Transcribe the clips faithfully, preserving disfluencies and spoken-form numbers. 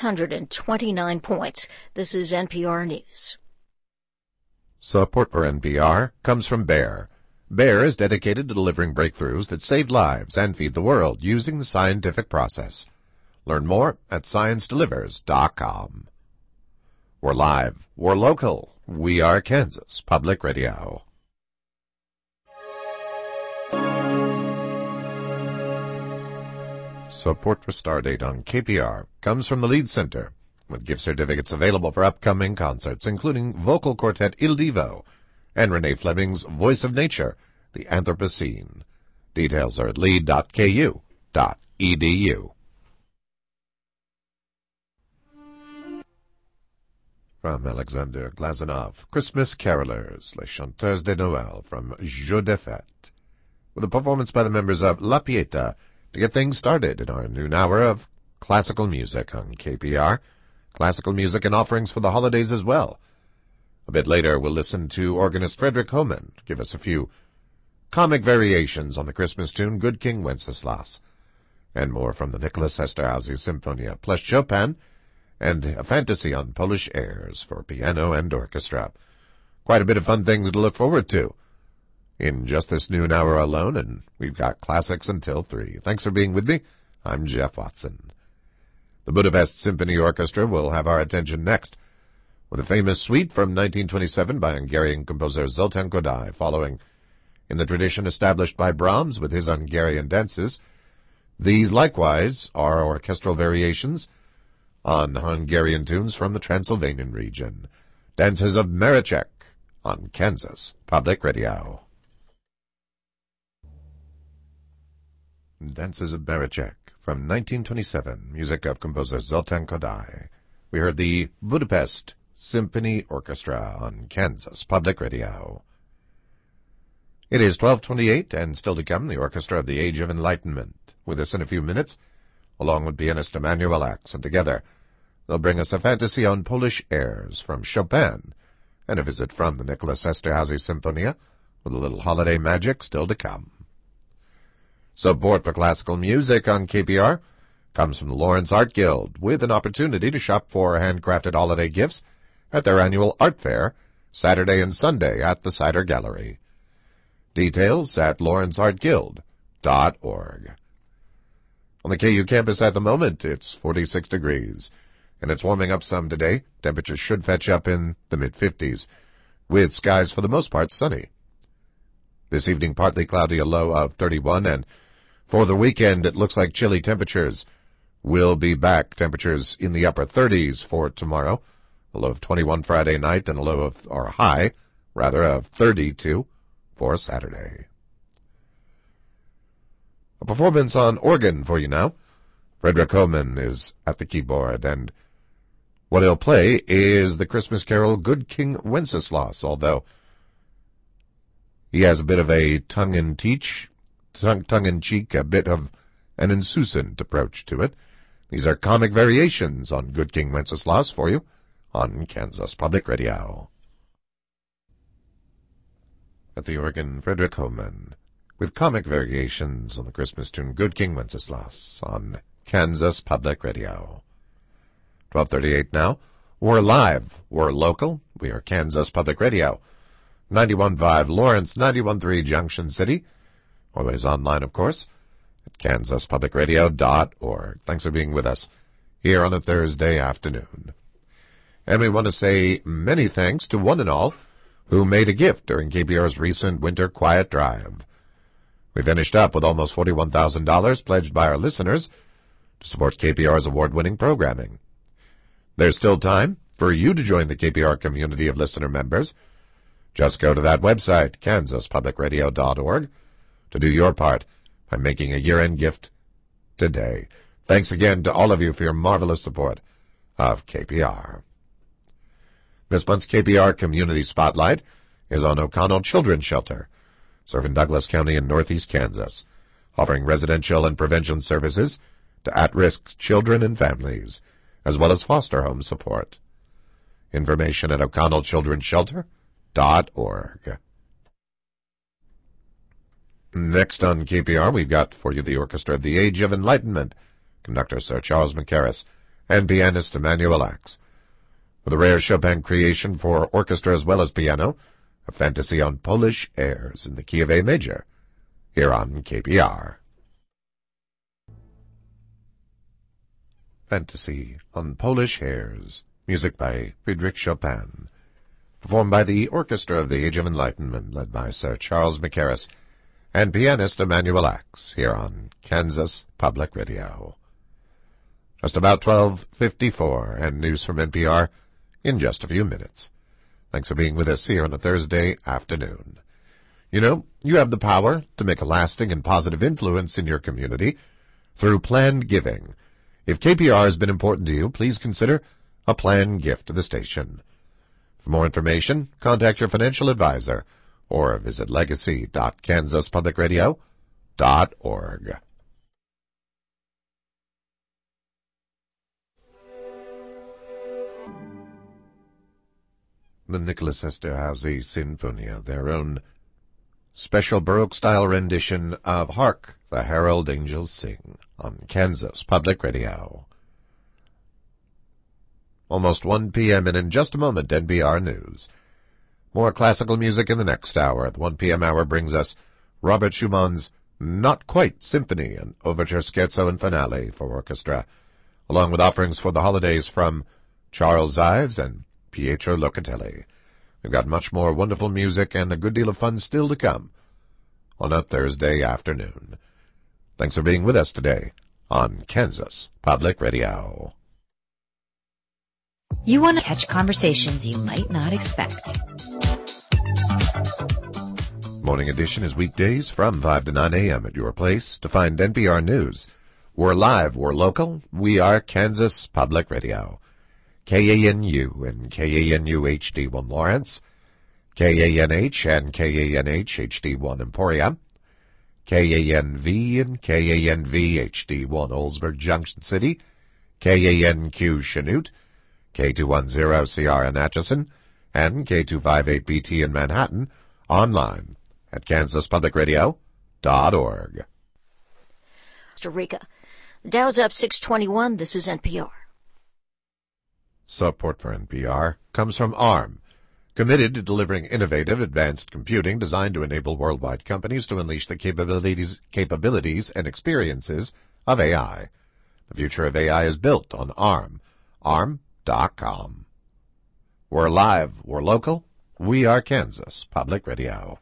hundred twenty-nine points. This is N P R News. Support for N P R comes from Bayer. Bayer is dedicated to delivering breakthroughs that save lives and feed the world using the scientific process. Learn more at science delivers dot com. We're live. We're local. We are Kansas Public Radio. Support for Stardate on K P R comes from the Lead Center, with gift certificates available for upcoming concerts, including vocal quartet Il Divo and Renee Fleming's Voice of Nature, the Anthropocene. Details are at lead dot k u dot e d u. From Alexander Glazunov, Christmas Carolers, Les Chanteurs de Noël from Jeux de Fête, with a performance by the members of La Pieta to get things started in our noon hour of classical music on K P R. Classical music and offerings for the holidays as well. A bit later, we'll listen to organist Frederick Homan give us a few comic variations on the Christmas tune Good King Wenceslas, and more from the Nicholas Esterhazy Symphonia, plus Chopin, and a fantasy on Polish airs for piano and orchestra. Quite a bit of fun things to look forward to in just this noon hour alone, and we've got classics until three. Thanks for being with me. I'm Jeff Watson. The Budapest Symphony Orchestra will have our attention next, with a famous suite from nineteen twenty-seven by Hungarian composer Zoltán Kodály, following in the tradition established by Brahms with his Hungarian dances. These likewise are orchestral variations on Hungarian tunes from the Transylvanian region. Dances of Mareczek on Kansas Public Radio. Dances of Mareczek from nineteen twenty-seven, music of composer Zoltán Kodály. We heard the Budapest Symphony Orchestra on Kansas Public Radio. It is twelve twenty-eight, and still to come, the Orchestra of the Age of Enlightenment. With us in a few minutes, along with pianist Emanuel Ax, and together they'll bring us a fantasy on Polish airs from Chopin, and a visit from the Nicholas Esterhazy Symphonia, with a little holiday magic still to come. Support for classical music on K P R comes from the Lawrence Art Guild, with an opportunity to shop for handcrafted holiday gifts at their annual art fair, Saturday and Sunday at the Cider Gallery. Details at lawrence art guild dot org. On the K U campus at the moment, it's forty-six degrees, and it's warming up some today. Temperatures should fetch up in the mid-fifties, with skies for the most part sunny. This evening, partly cloudy, a low of thirty-one, and for the weekend, it looks like chilly temperatures will be back. Temperatures in the upper thirties for tomorrow, a low of twenty-one Friday night, and a low of, or a high, rather, of thirty-two for Saturday. A performance on organ for you now. Frederick Homan is at the keyboard, and what he'll play is the Christmas carol Good King Wenceslas, although he has a bit of a tongue-in-cheek, tongue-in-cheek, a bit of an insouciant approach to it. These are comic variations on Good King Wenceslas for you on Kansas Public Radio. At the organ, Frederick Homan, with comic variations on the Christmas tune Good King Wenceslas on Kansas Public Radio. twelve thirty-eight now. We're live. We're local. We are Kansas Public Radio. ninety-one point five Lawrence, ninety-one point three Junction City. Always online, of course, at kansas public radio dot org. Thanks for being with us here on a Thursday afternoon. And we want to say many thanks to one and all who made a gift during K P R's recent winter quiet drive. We finished up with almost forty-one thousand dollars pledged by our listeners to support K P R's award-winning programming. There's still time for you to join the K P R community of listener members. Just go to that website, kansas public radio dot org, to do your part by making a year-end gift today. Thanks again to all of you for your marvelous support of K P R. This month's K P R Community Spotlight is on O'Connell Children's Shelter, serving Douglas County in northeast Kansas, offering residential and prevention services to at-risk children and families, as well as foster home support. Information at o'connell children's shelter dot org. Next on K P R, we've got for you the Orchestra of the Age of Enlightenment, conductor Sir Charles Mackerras, and pianist Emanuel Ax, with a rare Chopin creation for orchestra as well as piano, a fantasy on Polish airs in the key of A major, here on K P R. Fantasy on Polish airs, music by Friedrich Chopin, performed by the Orchestra of the Age of Enlightenment, led by Sir Charles Mackerras, and pianist Emanuel Ax, here on Kansas Public Radio. Just about twelve fifty-four, and news from N P R in just a few minutes. Thanks for being with us here on a Thursday afternoon. You know, you have the power to make a lasting and positive influence in your community through planned giving. If K P R has been important to you, please consider a planned gift to the station. For more information, contact your financial advisor or visit legacy dot kansas public radio dot org. The Nicholas Esterhazy Sinfonia, their own special Baroque-style rendition of Hark, the Herald Angels Sing, on Kansas Public Radio. Almost one p.m. and in just a moment, N P R News. More classical music in the next hour. The one p.m. hour brings us Robert Schumann's Not Quite Symphony, an overture, scherzo, and finale for orchestra, along with offerings for the holidays from Charles Ives and Pietro Locatelli. We've got much more wonderful music and a good deal of fun still to come on a Thursday afternoon. Thanks for being with us today on Kansas Public Radio. You want to catch conversations you might not expect. Morning edition is weekdays from five to nine a.m. at your place. To find N P R News, we're live, we're local, we are Kansas Public Radio. K A N U and K A N U H D one Lawrence, K A N H and K A N H H D one Emporia, K A N V and K A N V H D one Oldsburg Junction City, K A N Q Chanute, K two ten C R in Atchison, and K two fifty-eight B T in Manhattan, online at kansas public radio dot org. Costa Rica. Dow's up six twenty-one. This is N P R. Support for N P R comes from ARM, committed to delivering innovative, advanced computing designed to enable worldwide companies to unleash the capabilities, capabilities and experiences of A I. The future of A I is built on ARM. ARM dot com. We're live, we're local, we are Kansas Public Radio.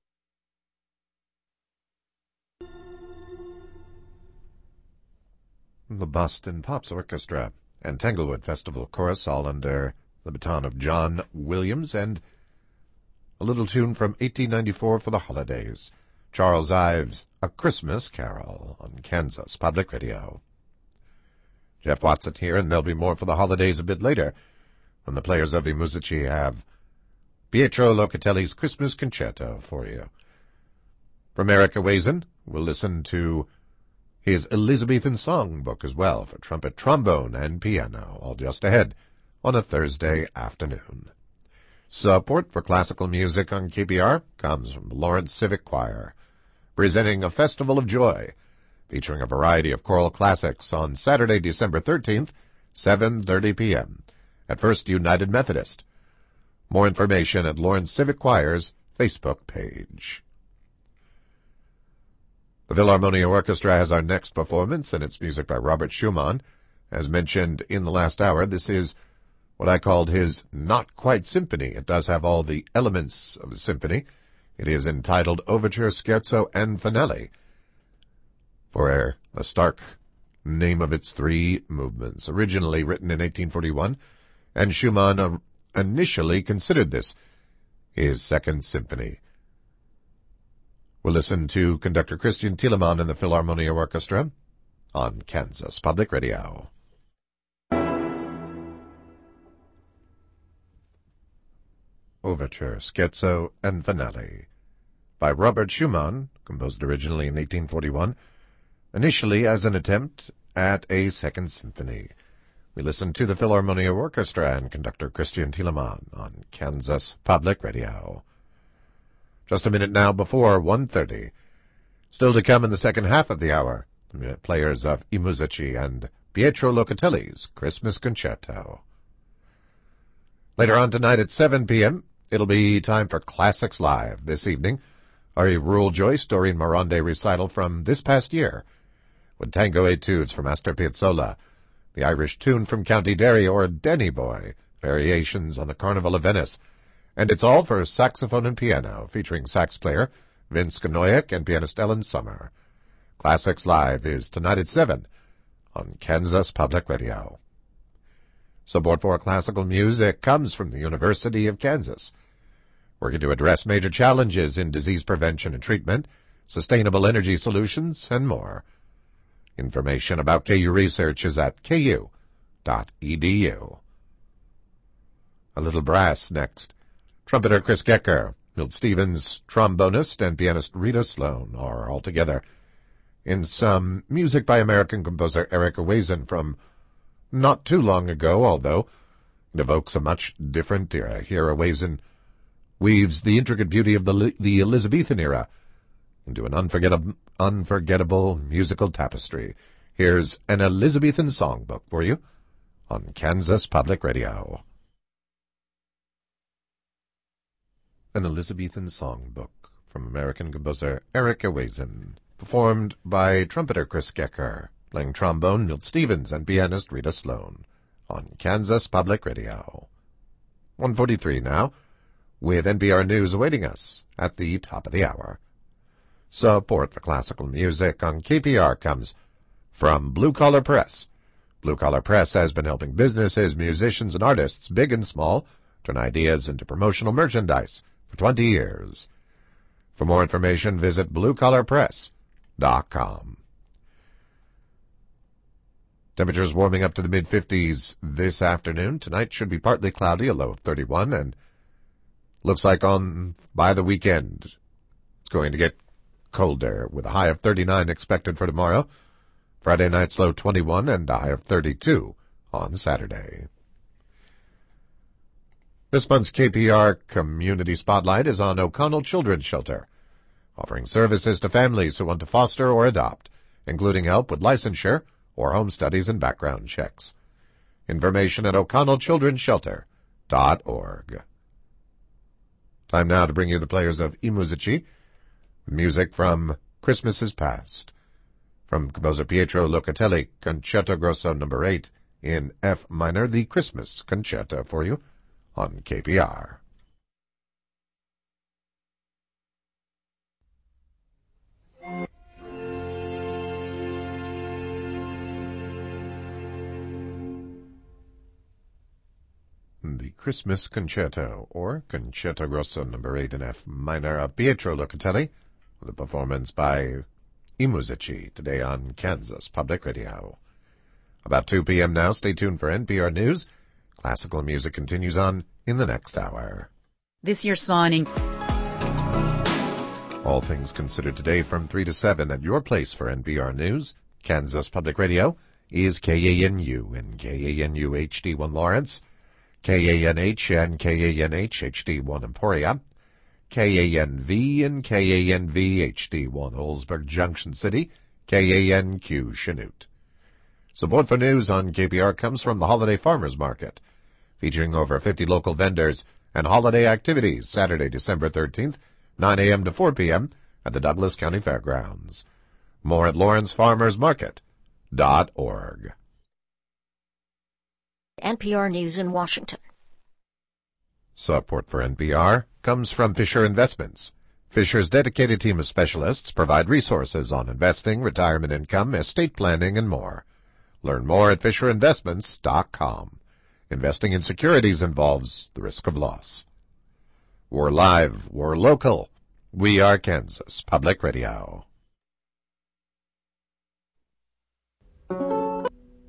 The Boston Pops Orchestra and Tanglewood Festival Chorus, all under the baton of John Williams, and a little tune from eighteen ninety-four for the holidays, Charles Ives' A Christmas Carol on Kansas Public Radio. Jeff Watson here, and there'll be more for the holidays a bit later, when the players of I Musici have Pietro Locatelli's Christmas Concerto for you. From Eric Awazin, we'll listen to his Elizabethan songbook as well, for trumpet, trombone, and piano, all just ahead on a Thursday afternoon. Support for classical music on K P R comes from the Lawrence Civic Choir, presenting a Festival of Joy, featuring a variety of choral classics on Saturday, December thirteenth, seven thirty p.m. at First United Methodist. More information at Lawrence Civic Choir's Facebook page. The Philharmonia Orchestra has our next performance, and it's music by Robert Schumann. As mentioned in the last hour, this is what I called his Not Quite Symphony. It does have all the elements of a symphony. It is entitled Overture, Scherzo, and Finale, for the stark name of its three movements. Originally written in eighteen forty-one, and Schumann uh, initially considered this his second symphony. We'll listen to conductor Christian Thielemann and the Philharmonia Orchestra on Kansas Public Radio. Overture, Scherzo, and Finale by Robert Schumann, composed originally in eighteen forty-one, initially as an attempt at a second symphony. We listen to the Philharmonia Orchestra and conductor Christian Thielemann on Kansas Public Radio. Just a minute now before one thirty. Still to come in the second half of the hour, the players of I Musici and Pietro Locatelli's Christmas Concerto. Later on tonight at seven p.m., it'll be time for Classics Live. This evening, a Rural Joyce Doreen Morande recital from this past year, with Tango Etudes from Astor Piazzolla, the Irish tune from County Derry, or Denny Boy, variations on the Carnival of Venice. And it's all for saxophone and piano, featuring sax player Vince Ganoyak and pianist Ellen Summer. Classics Live is tonight at seven on Kansas Public Radio. Support for classical music comes from the University of Kansas, working to address major challenges in disease prevention and treatment, sustainable energy solutions, and more. Information about K U research is at k u dot e d u. A little brass next. Trumpeter Chris Gecker, Milt Stevens, trombonist, and pianist Rita Sloan are all together in some music by American composer Eric Owazen from not too long ago, although it evokes a much different era. Here Owazen weaves the intricate beauty of the, the Elizabethan era into an unforgettable, unforgettable musical tapestry. Here's an Elizabethan songbook for you on Kansas Public Radio. An Elizabethan Songbook from American composer Eric Owazen, performed by trumpeter Chris Gecker, playing trombone Milt Stevens, and pianist Rita Sloan on Kansas Public Radio. one forty-three now, with N P R News awaiting us at the top of the hour. Support for classical music on K P R comes from Blue Collar Press. Blue Collar Press has been helping businesses, musicians, and artists, big and small, turn ideas into promotional merchandise for twenty years. For more information, visit blue collar press dot com. Temperatures warming up to the mid-fifties this afternoon. Tonight should be partly cloudy, a low of thirty-one, and looks like on by the weekend it's going to get colder, with a high of thirty-nine expected for tomorrow. Friday night's low twenty-one and a high of thirty-two on Saturday. This month's K P R Community Spotlight is on O'Connell Children's Shelter, offering services to families who want to foster or adopt, including help with licensure or home studies and background checks. Information at o'connell children's shelter dot org. Time now to bring you the players of I Musici, music from Christmases Past. From composer Pietro Locatelli, Concerto Grosso number eight in F minor, the Christmas Concerto for you on K P R. The Christmas Concerto, or Concerto Grosso number eight in F minor, of Pietro Locatelli, with a performance by I Musici, today on Kansas Public Radio. About two p.m. now, stay tuned for N P R News. Classical music continues on in the next hour. This year's signing. All things considered today from three to seven at your place for N P R News. Kansas Public Radio is K A N U and K A N U H D one Lawrence, K A N H and K A N H H D one Emporia, K A N V and K A N V H D one Oldsburg Junction City, K A N Q Chanute. Support for news on K P R comes from the Holiday Farmers Market, featuring over fifty local vendors and holiday activities Saturday, December thirteenth, nine a.m. to four p.m. at the Douglas County Fairgrounds. More at lawrence farmers market dot org. N P R News in Washington. Support for N P R comes from Fisher Investments. Fisher's dedicated team of specialists provide resources on investing, retirement income, estate planning, and more. Learn more at fisher investments dot com. Investing in securities involves the risk of loss. We're live, we're local. We are Kansas Public Radio. Oh,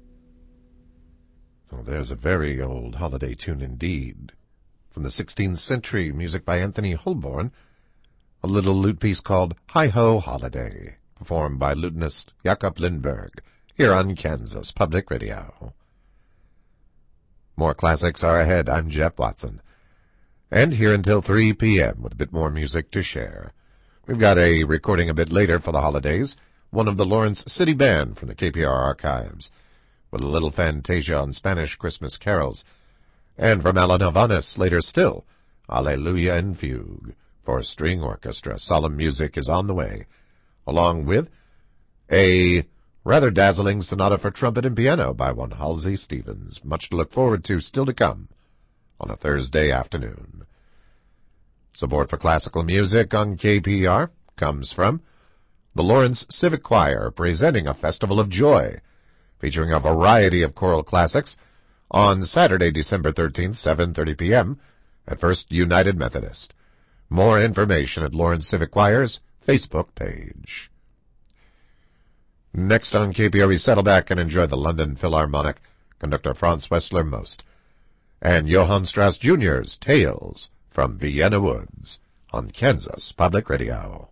there's a very old holiday tune indeed. From the sixteenth century, music by Anthony Holborn, a little lute piece called Hi-Ho Holiday, performed by lutenist Jakob Lindberg, here on Kansas Public Radio. More classics are ahead. I'm Jeff Watson. And here until three p.m. with a bit more music to share. We've got a recording a bit later for the holidays, one of the Lawrence City Band from the K P R archives. with a little fantasia on Spanish Christmas carols. And from Alan Havanas, later still, Alleluia and Fugue for string orchestra. Solemn music is on the way, along with a rather dazzling sonata for trumpet and piano by one Halsey Stevens. Much to look forward to still to come on a Thursday afternoon. Support for classical music on K P R comes from the Lawrence Civic Choir, presenting a Festival of Joy, featuring a variety of choral classics on Saturday, December thirteenth, seven thirty p.m. at First United Methodist. More information at Lawrence Civic Choir's Facebook page. Next on K P R, we settle back and enjoy the London Philharmonic, conductor Franz Wessler Most, and Johann Strauss Junior's Tales from Vienna Woods on Kansas Public Radio.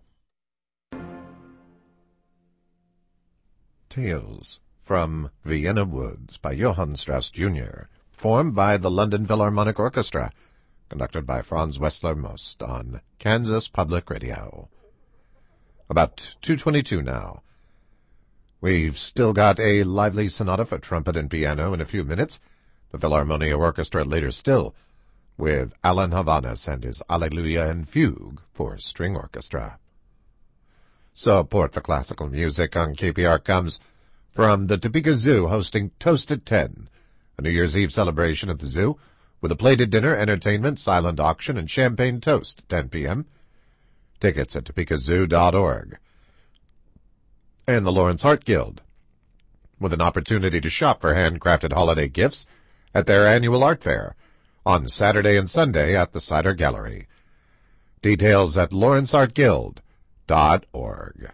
Tales from Vienna Woods by Johann Strauss Junior, formed by the London Philharmonic Orchestra, conducted by Franz Wessler Most on Kansas Public Radio. About two twenty-two now. We've still got a lively sonata for trumpet and piano in a few minutes. The Philharmonia Orchestra later still, with Alan Havanas and his Alleluia and Fugue for string orchestra. Support for classical music on K P R comes from the Topeka Zoo, hosting Toast at ten, a New Year's Eve celebration at the zoo, with a plated dinner, entertainment, silent auction, and champagne toast at ten p.m. Tickets at topeka zoo dot org. And the Lawrence Art Guild, with an opportunity to shop for handcrafted holiday gifts at their annual art fair on Saturday and Sunday at the Cider Gallery. Details at lawrence art guild dot org.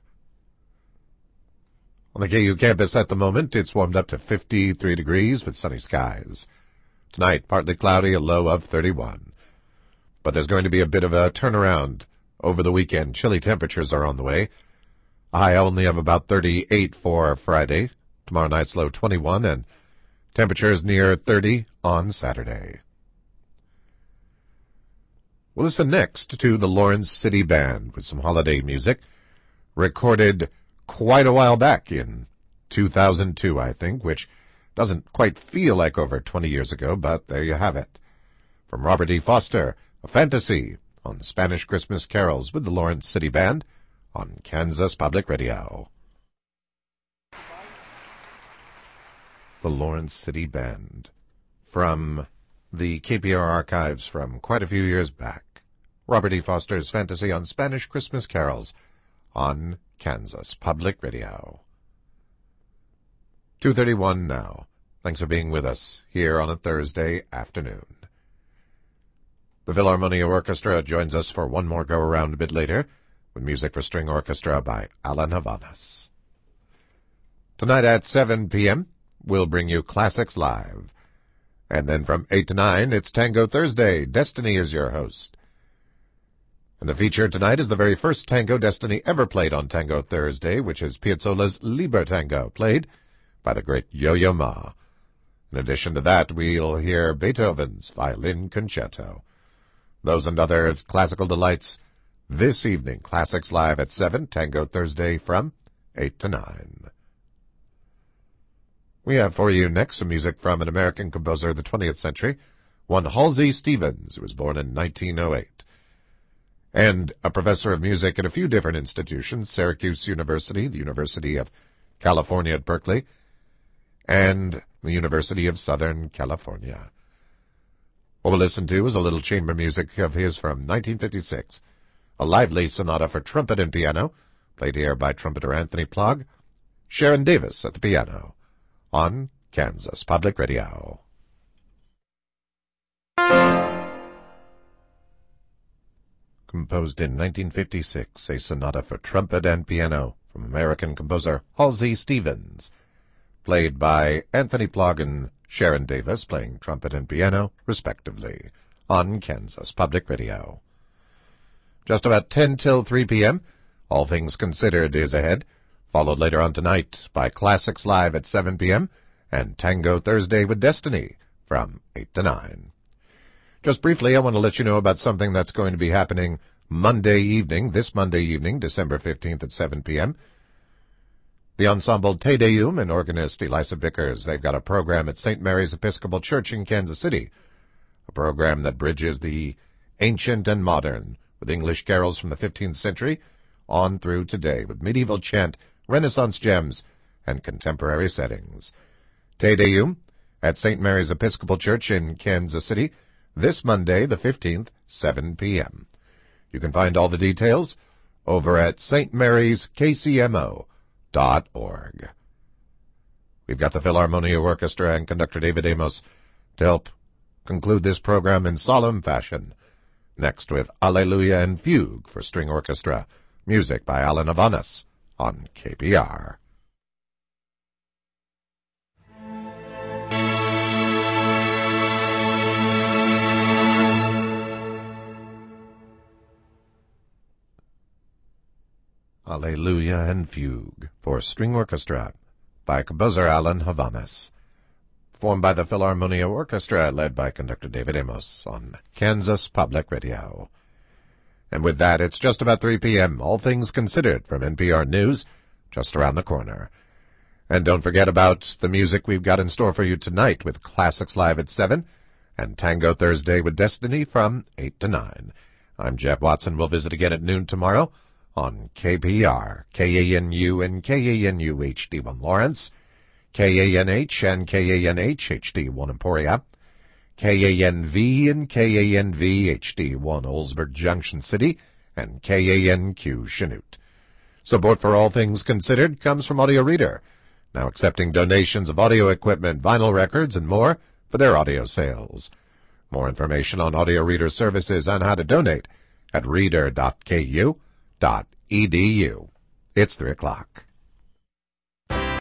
On the K U campus at the moment, it's warmed up to fifty-three degrees with sunny skies. Tonight, partly cloudy, a low of thirty-one. But there's going to be a bit of a turnaround over the weekend. Chilly temperatures are on the way. A high only of about thirty-eight for Friday. Tomorrow night's low twenty-one, and temperatures near thirty on Saturday. We'll listen next to the Lawrence City Band with some holiday music, recorded quite a while back in two thousand two, I think, which doesn't quite feel like over twenty years ago, but there you have it. From Robert E. Foster, A Fantasy on Spanish Christmas carols with the Lawrence City Band on Kansas Public Radio. The Lawrence City Band, from the K P R archives from quite a few years back. Robert E. Foster's Fantasy on Spanish Christmas carols on Kansas Public Radio. two thirty-one now. Thanks for being with us here on a Thursday afternoon. The Philharmonia Orchestra joins us for one more go-around a bit later, with music for string orchestra by Alan Havanas. Tonight at seven p.m., we'll bring you Classics Live. And then from eight to nine, it's Tango Thursday. Destiny is your host. And the feature tonight is the very first tango Destiny ever played on Tango Thursday, which is Piazzolla's Liber Tango, played by the great Yo-Yo Ma. In addition to that, we'll hear Beethoven's Violin Concerto. Those and other classical delights this evening. Classics Live at seven, Tango Thursday from eight to nine. We have for you next some music from an American composer of the twentieth century, one Halsey Stevens, who was born in nineteen oh eight. And a professor of music at a few different institutions, Syracuse University, the University of California at Berkeley, and the University of Southern California. What we'll listen to is a little chamber music of his from nineteen fifty-six, a lively sonata for trumpet and piano, played here by trumpeter Anthony Plog, Sharon Davis at the piano, on Kansas Public Radio. Composed in nineteen fifty-six, a sonata for trumpet and piano from American composer Halsey Stevens, played by Anthony Plog and Sharon Davis, playing trumpet and piano, respectively, on Kansas Public Radio. Just about ten till three p.m., All Things Considered is ahead, followed later on tonight by Classics Live at seven p.m. and Tango Thursday with Destiny from eight to nine. Just briefly, I want to let you know about something that's going to be happening Monday evening, this Monday evening, December fifteenth at seven p.m. The ensemble Te Deum and organist Elisa Vickers, they've got a program at Saint Mary's Episcopal Church in Kansas City, a program that bridges the ancient and modern with English carols from the fifteenth century on through today with medieval chant, Renaissance gems, and contemporary settings. Te Deum at Saint Mary's Episcopal Church in Kansas City this Monday, the fifteenth, seven p.m. You can find all the details over at s t marys k c m o dot org. We've got the Philharmonia Orchestra and conductor David Amos to help conclude this program in solemn fashion. Next with Alleluia and Fugue for string orchestra, music by Alan Havanas on K P R. Alleluia and Fugue for string orchestra by composer Alan Havanas, performed by the Philharmonia Orchestra, led by conductor David Amos on Kansas Public Radio. And with that, it's just about three p.m., all things considered from N P R News, just around the corner. And don't forget about the music we've got in store for you tonight with Classics Live at seven and Tango Thursday with Destiny from eight to nine. I'm Jeff Watson. We'll visit again at noon tomorrow on K P R, K A N U and K A N U H D one Lawrence, K A N H and K A N H H D one Emporia, K A N V and K A N V H D one Oldsburg Junction City, and K A N Q Chanute. Support for All Things Considered comes from Audio Reader, now accepting donations of audio equipment, vinyl records, and more for their audio sales. More information on Audio Reader services and how to donate at reader dot k u dot e d u. It's three o'clock.